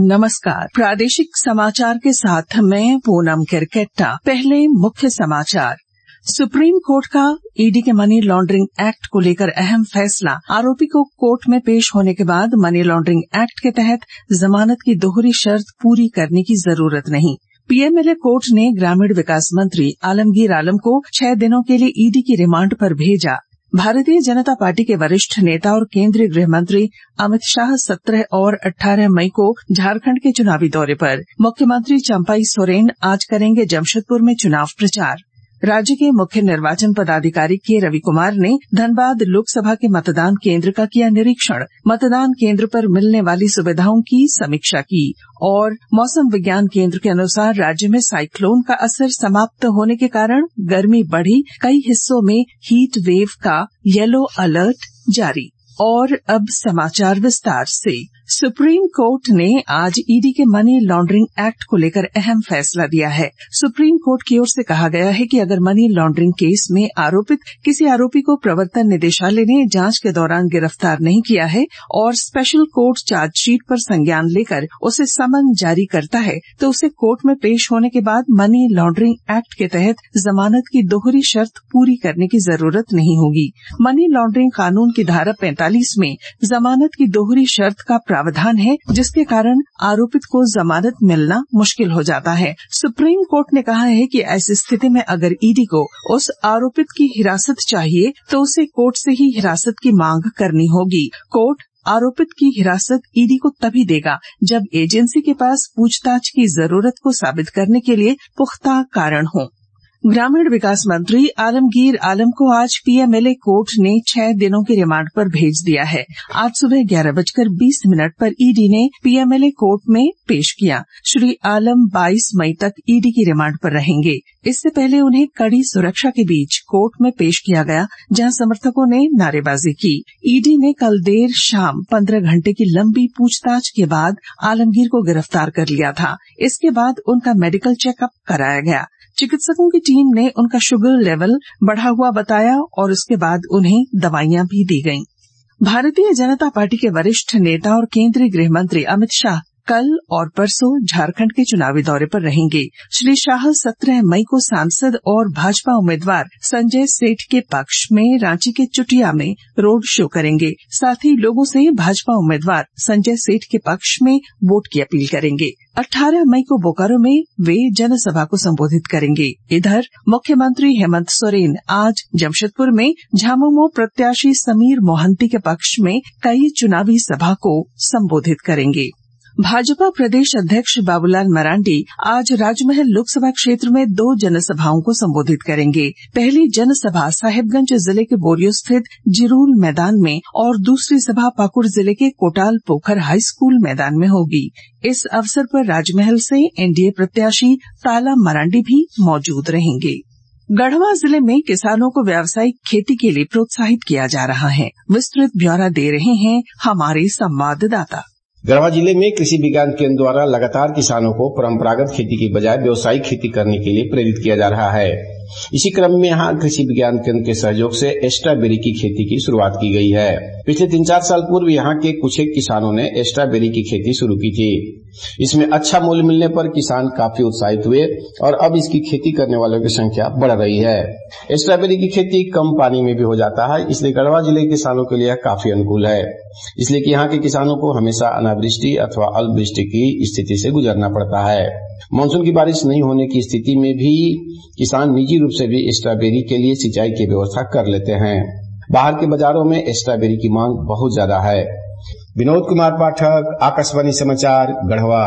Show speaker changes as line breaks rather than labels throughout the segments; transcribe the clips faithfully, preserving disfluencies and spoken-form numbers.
नमस्कार। प्रादेशिक समाचार के साथ मैं पूनम किरकेट्टा। पहले मुख्य समाचार। सुप्रीम कोर्ट का ईडी के मनी लॉन्ड्रिंग एक्ट को लेकर अहम फैसला। आरोपी को कोर्ट में पेश होने के बाद मनी लॉन्ड्रिंग एक्ट के तहत जमानत की दोहरी शर्त पूरी करने की जरूरत नहीं। पीएमएलए कोर्ट ने ग्रामीण विकास मंत्री आलमगीर आलम को छह दिनों के लिए ईडी की रिमांड पर भेजा। भारतीय जनता पार्टी के वरिष्ठ नेता और केंद्रीय गृह मंत्री अमित शाह सत्रह और अठारह मई को झारखंड के चुनावी दौरे पर। मुख्यमंत्री चंपई सोरेन आज करेंगे जमशेदपुर में चुनाव प्रचार। राज्य के मुख्य निर्वाचन पदाधिकारी के रवि कुमार ने धनबाद लोकसभा के मतदान केंद्र का किया निरीक्षण। मतदान केंद्र पर मिलने वाली सुविधाओं की समीक्षा की और मौसम विज्ञान केंद्र के अनुसार राज्य में साइक्लोन का असर समाप्त होने के कारण गर्मी बढ़ी। कई हिस्सों में हीट वेव का येलो अलर्ट जारी। और अब समाचार विस्तार से। सुप्रीम कोर्ट ने आज ईडी के मनी लॉन्ड्रिंग एक्ट को लेकर अहम फैसला दिया है। सुप्रीम कोर्ट की ओर से कहा गया है कि अगर मनी लॉन्ड्रिंग केस में आरोपित किसी आरोपी को प्रवर्तन निदेशालय ने जांच के दौरान गिरफ्तार नहीं किया है और स्पेशल कोर्ट चार्जशीट पर संज्ञान लेकर उसे समन जारी करता है, तो उसे कोर्ट में पेश होने के बाद मनी लॉन्ड्रिंग एक्ट के तहत जमानत की दोहरी शर्त पूरी करने की जरूरत नहीं होगी। मनी लॉन्ड्रिंग कानून की धारा पैंतालीस में जमानत की दोहरी शर्त का प्रावधान है, जिसके कारण आरोपित को जमानत मिलना मुश्किल हो जाता है। सुप्रीम कोर्ट ने कहा है कि ऐसी स्थिति में अगर ईडी को उस आरोपित की हिरासत चाहिए तो उसे कोर्ट से ही हिरासत की मांग करनी होगी। कोर्ट आरोपित की हिरासत ईडी को तभी देगा जब एजेंसी के पास पूछताछ की जरूरत को साबित करने के लिए पुख्ता कारण हो। ग्रामीण विकास मंत्री आलमगीर आलम को आज पीएमएलए कोर्ट ने छह दिनों की रिमांड पर भेज दिया है। आज सुबह ग्यारह बजकर बीस मिनट पर ईडी ने पीएमएलए कोर्ट में पेश किया। श्री आलम बाईस मई तक ईडी की रिमांड पर रहेंगे। इससे पहले उन्हें कड़ी सुरक्षा के बीच कोर्ट में पेश किया गया, जहां समर्थकों ने नारेबाजी की। ईडी ने कल देर शाम पंद्रह घंटे की लंबी पूछताछ के बाद आलमगीर को गिरफ्तार कर लिया था। इसके बाद उनका मेडिकल चेकअप कराया गया। चिकित्सकों की टीम ने उनका शुगर लेवल बढ़ा हुआ बताया और उसके बाद उन्हें दवाइयां भी दी गईं। भारतीय जनता पार्टी के वरिष्ठ नेता और केंद्रीय गृह मंत्री अमित शाह कल और परसों झारखंड के चुनावी दौरे पर रहेंगे। श्री शाह सत्रह मई को सांसद और भाजपा उम्मीदवार संजय सेठ के पक्ष में रांची के चुटिया में रोड शो करेंगे। साथ ही लोगों से भाजपा उम्मीदवार संजय सेठ के पक्ष में वोट की अपील करेंगे। अठारह मई को बोकारो में वे जनसभा को संबोधित करेंगे। इधर मुख्यमंत्री हेमंत सोरेन आज जमशेदपुर में झामुमो प्रत्याशी समीर मोहंती के पक्ष में कई चुनावी सभा को संबोधित करेंगे। भाजपा प्रदेश अध्यक्ष बाबूलाल मरांडी आज राजमहल लोकसभा क्षेत्र में दो जनसभाओं को संबोधित करेंगे। पहली जनसभा साहिबगंज जिले के बोरियो स्थित जिरूल मैदान में और दूसरी सभा पाकुड़ जिले के कोटाल पोखर हाई स्कूल मैदान में होगी। इस अवसर पर राजमहल से एनडीए प्रत्याशी ताला मरांडी भी मौजूद रहेंगे। गढ़वा जिले में किसानों को व्यावसायिक खेती के लिए प्रोत्साहित किया जा रहा है। विस्तृत ब्यौरा दे रहे हैं हमारे संवाददाता।
गढ़वा जिले में कृषि विज्ञान केंद्र द्वारा लगातार किसानों को परंपरागत खेती की बजाय व्यावसायिक खेती करने के लिए प्रेरित किया जा रहा है। इसी क्रम में यहाँ कृषि विज्ञान केंद्र के सहयोग से स्ट्रॉबेरी की खेती की शुरुआत की गई है। पिछले तीन चार साल पूर्व यहाँ के कुछ एक किसानों ने स्ट्रॉबेरी की खेती शुरू की थी। इसमें अच्छा मूल्य मिलने पर किसान काफी उत्साहित हुए और अब इसकी खेती करने वालों की संख्या बढ़ रही है। स्ट्रॉबेरी की खेती कम पानी में भी हो जाता है, इसलिए गढ़वा जिले के किसानों के लिए काफी अनुकूल है। इसलिए कि यहाँ के किसानों को हमेशा अनावृष्टि अथवा अल्पवृष्टि की स्थिति से गुजरना पड़ता है। मानसून की बारिश नहीं होने की स्थिति में भी किसान निजी रूप से भी स्ट्रॉबेरी के लिए सिंचाई की व्यवस्था कर लेते हैं। बाहर के बाजारों में स्ट्रॉबेरी की मांग बहुत ज्यादा है। विनोद कुमार पाठक, आकाशवाणी समाचार, गढ़वा।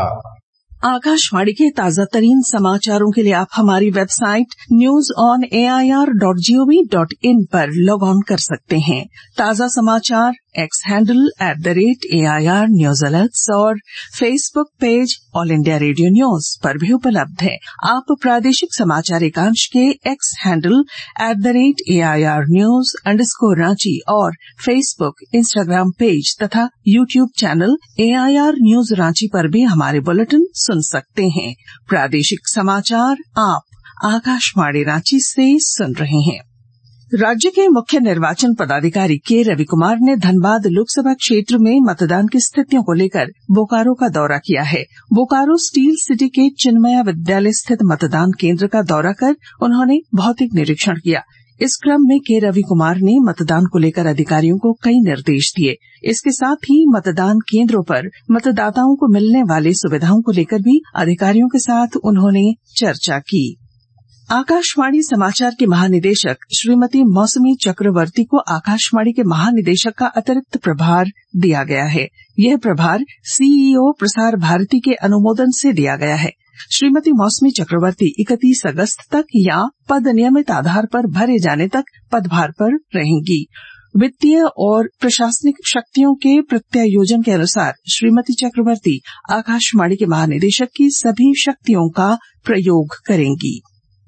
आकाशवाणी के ताजा तरीन समाचारों के लिए आप हमारी website news on A I R dot G O V dot in पर लॉग ऑन कर सकते हैं। ताजा समाचार X handle at the rate A I R news alerts और Facebook page All India Radio news पर भी उपलब्ध है। आप प्रादेशिक समाचार एकांश के X handle at the rate A I R news underscore Ranchi और फेसबुक, इंस्टाग्राम पेज तथा YouTube channel A I R news Ranchi पर भी हमारे बुलेटिन सुन सकते हैं। प्रादेशिक समाचार आप आकाशवाणी रांची से सुन रहे हैं। राज्य के मुख्य निर्वाचन पदाधिकारी के रवि कुमार ने धनबाद लोकसभा क्षेत्र में मतदान की स्थितियों को लेकर बोकारो का दौरा किया है। बोकारो स्टील सिटी के चिन्मया विद्यालय स्थित मतदान केंद्र का दौरा कर उन्होंने भौतिक निरीक्षण किया। इस क्रम में के रवि कुमार ने मतदान को लेकर अधिकारियों को कई निर्देश दिए। इसके साथ ही मतदान केंद्रों पर मतदाताओं को मिलने वाली सुविधाओं को लेकर भी अधिकारियों के साथ उन्होंने चर्चा की। आकाशवाणी समाचार की महानिदेशक श्रीमती मौसमी चक्रवर्ती को आकाशवाणी के महानिदेशक का अतिरिक्त प्रभार दिया गया है। यह प्रभार सीईओ प्रसार भारती के अनुमोदन से दिया गया है। श्रीमती मौसमी चक्रवर्ती इकतीस अगस्त तक या पद नियमित आधार पर भरे जाने तक पदभार पर रहेंगी। वित्तीय और प्रशासनिक शक्तियों के प्रत्यायोजन के अनुसार श्रीमती चक्रवर्ती आकाशवाणी के महानिदेशक की सभी शक्तियों का प्रयोग करेंगी।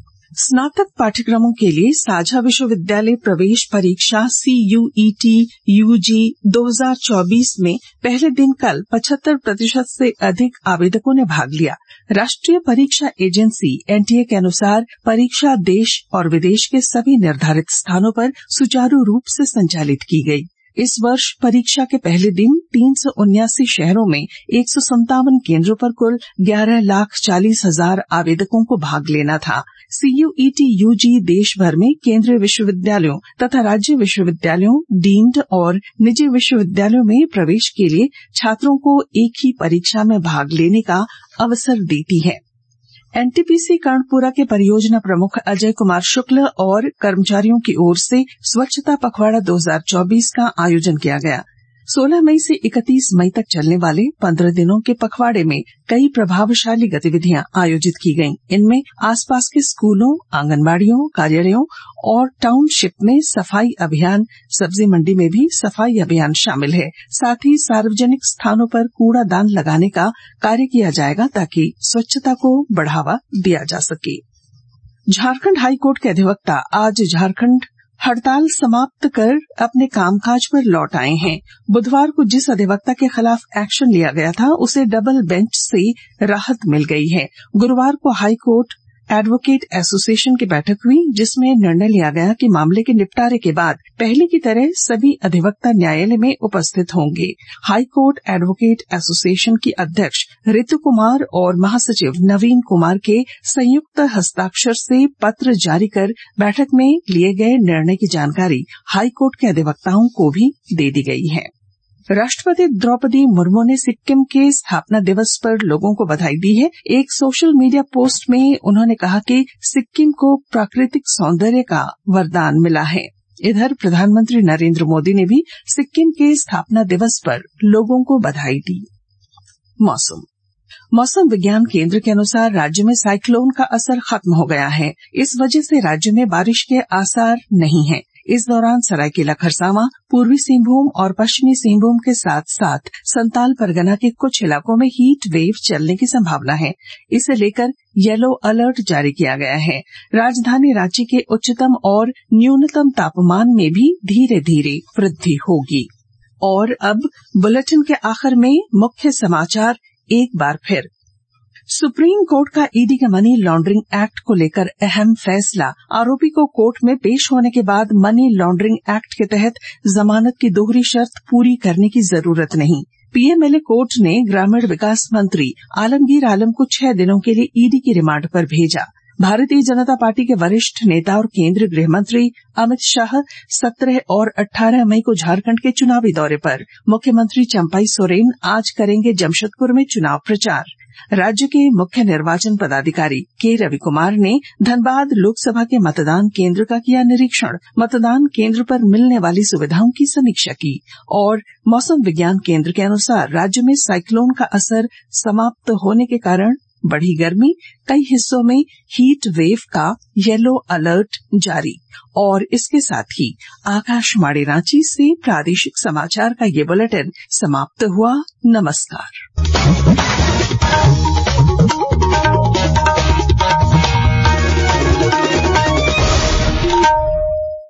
स्नातक पाठ्यक्रमों के लिए साझा विश्वविद्यालय प्रवेश परीक्षा सीयूईटी यूजी दो हज़ार चौबीस में पहले दिन कल पचहत्तर प्रतिशत से अधिक आवेदकों ने भाग लिया। राष्ट्रीय परीक्षा एजेंसी एनटीए के अनुसार परीक्षा देश और विदेश के सभी निर्धारित स्थानों पर सुचारू रूप से संचालित की गई। इस वर्ष परीक्षा के पहले दिन तीन सौ उन्यासी शहरों में एक सौ संतावन केंद्रों पर कुल ग्यारह लाख चालीस हजार आवेदकों को भाग लेना था। सीयूईटी यूजी देश भर में केंद्रीय विश्वविद्यालयों तथा राज्य विश्वविद्यालयों, डीम्ड और निजी विश्वविद्यालयों में प्रवेश के लिए छात्रों को एक ही परीक्षा में भाग लेने का अवसर देती है। एनटीपीसी कर्णपुरा के परियोजना प्रमुख अजय कुमार शुक्ल और कर्मचारियों की ओर से स्वच्छता पखवाड़ा दो हज़ार चौबीस का आयोजन किया गया। सोलह मई से इकतीस मई तक चलने वाले पंद्रह दिनों के पखवाड़े में कई प्रभावशाली गतिविधियां आयोजित की गईं। इनमें आसपास के स्कूलों, आंगनबाड़ियों, कार्यालयों और टाउनशिप में सफाई अभियान, सब्जी मंडी में भी सफाई अभियान शामिल है। साथ ही सार्वजनिक स्थानों पर कूड़ादान लगाने का कार्य किया जाएगा ताकि स्वच्छता को बढ़ावा दिया जा सके। झारखंड हाईकोर्ट के अधिवक्ता आज झारखंड हड़ताल समाप्त कर अपने कामकाज पर लौट आए हैं। बुधवार को जिस अधिवक्ता के खिलाफ एक्शन लिया गया था उसे डबल बेंच से राहत मिल गई है। गुरुवार को हाईकोर्ट एडवोकेट एसोसिएशन की बैठक हुई जिसमें निर्णय लिया गया कि मामले के निपटारे के बाद पहले की तरह सभी अधिवक्ता न्यायालय में उपस्थित होंगे। हाईकोर्ट एडवोकेट एसोसिएशन की अध्यक्ष ऋतु कुमार और महासचिव नवीन कुमार के संयुक्त हस्ताक्षर से पत्र जारी कर बैठक में लिए गए निर्णय की जानकारी हाईकोर्ट के अधिवक्ताओं को भी दे दी गई है। राष्ट्रपति द्रौपदी मुर्मू ने सिक्किम के स्थापना दिवस पर लोगों को बधाई दी है। एक सोशल मीडिया पोस्ट में उन्होंने कहा कि सिक्किम को प्राकृतिक सौंदर्य का वरदान मिला है। इधर प्रधानमंत्री नरेंद्र मोदी ने भी सिक्किम के स्थापना दिवस पर लोगों को बधाई दी। मौसम मौसम विज्ञान केंद्र के अनुसार राज्य में साइक्लोन का असर खत्म हो गया है। इस वजह से राज्य में बारिश के आसार नहीं है। इस दौरान सरायकेला खरसावां, पूर्वी सिंहभूम और पश्चिमी सिंहभूम के साथ साथ संताल परगना के कुछ इलाकों में हीट वेव चलने की संभावना है। इसे लेकर येलो अलर्ट जारी किया गया है। राजधानी रांची के उच्चतम और न्यूनतम तापमान में भी धीरे धीरे वृद्धि होगी। और अब बुलेटिन के आखिर में मुख्य समाचार एक बार फिर। सुप्रीम कोर्ट का ईडी के मनी लॉन्ड्रिंग एक्ट को लेकर अहम फैसला। आरोपी को कोर्ट में पेश होने के बाद मनी लॉन्ड्रिंग एक्ट के तहत जमानत की दोहरी शर्त पूरी करने की जरूरत नहीं। पीएमएलए कोर्ट ने ग्रामीण विकास मंत्री आलमगीर आलम को छह दिनों के लिए ईडी की रिमांड पर भेजा। भारतीय जनता पार्टी के वरिष्ठ नेता और केंद्रीय गृह मंत्री अमित शाह सत्रह और अठारह मई को झारखंड के चुनावी दौरे पर। मुख्यमंत्री चंपाई सोरेन आज करेंगे जमशेदपुर में चुनाव प्रचार। राज्य के मुख्य निर्वाचन पदाधिकारी के रवि कुमार ने धनबाद लोकसभा के मतदान केंद्र का किया निरीक्षण। मतदान केंद्र पर मिलने वाली सुविधाओं की समीक्षा की। और मौसम विज्ञान केंद्र के अनुसार राज्य में साइक्लोन का असर समाप्त होने के कारण बढ़ी गर्मी, कई हिस्सों में हीट वेव का येलो अलर्ट जारी। और इसके साथ ही आकाशवाणी रांची से प्रादेशिक समाचार का ये बुलेटिन समाप्त हुआ। नमस्कार।